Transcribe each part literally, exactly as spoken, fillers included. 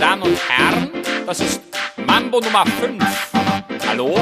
Damen und Herren, das ist Mambo Nummer fünf. Hallo?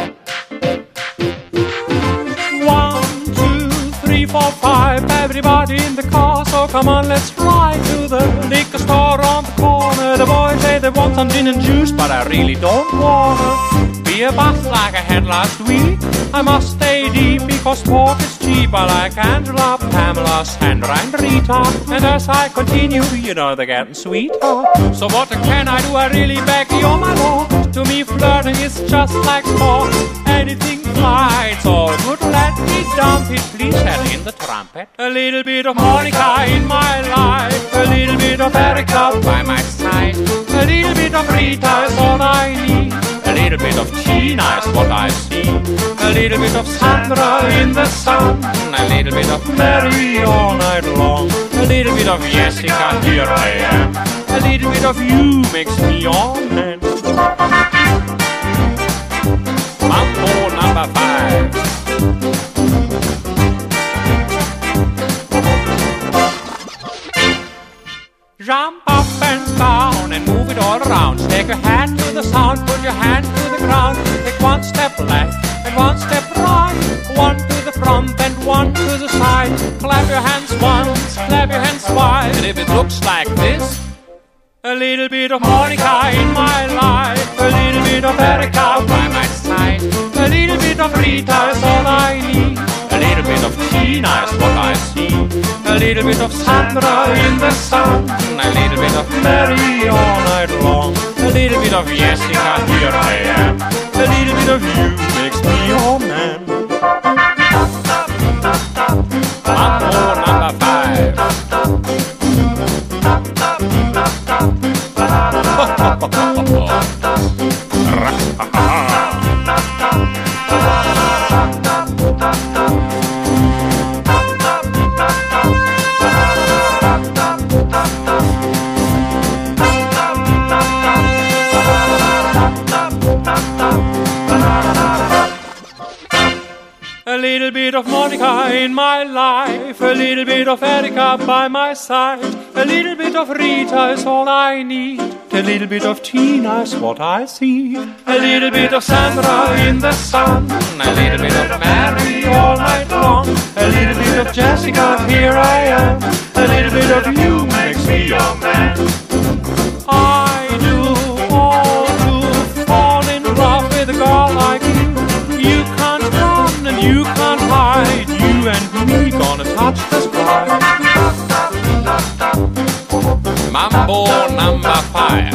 One, two, three, four, five. Everybody in the car, so come on, let's ride to the liquor store on the corner. The boys say they want some gin and juice, but I really don't wanna be a bath like I had last week. I must stay deep because sport is cheap. I like Angela, Pamela, Sandra and Rita. And as I continue, you know they're getting sweet. So what can I do? I really beg you, my lord. To me flirting is just like sport. Anything fly, it's all good. Let me dump it, please hand in the trumpet. A little bit of Monica in my life. A little bit of Erica by my side. A little bit of Rita is all I need. A little bit of Tina is what I see. A little bit of Sandra in the sun. A little bit of Mary all night long. A little bit of Jessica, here I am. A little bit of you makes me all man. Mambo number five. Jump up and down and move it all around. Take your hand to the sound, put your hand to the ground. Take one step left and one step right. One to the front and one to the side. Clap your hands once, clap your hands twice. And if it looks like this, a little bit of Monica in my life. A little bit of Erica by my side. A little bit of Rita is all I need. a little bit of Tina is what I see. A little bit of Sandra in the sun. A little bit of Mary all night long. a little bit of Jessica, here I am. A little bit of you makes me your man. Mambo number five. A little bit of Monica in my life. A little bit of Erica by my side. A little bit of Rita is all I need. A little bit of Tina is what I see. A little bit of Sandra in the sun. A little bit of Mary all night long. A little bit of Jessica, here I am. A little bit of you makes me your man. I do all to fall in love with a girl like you. You can't run and you can't hide. You and me gonna touch the sky. Mambo number five.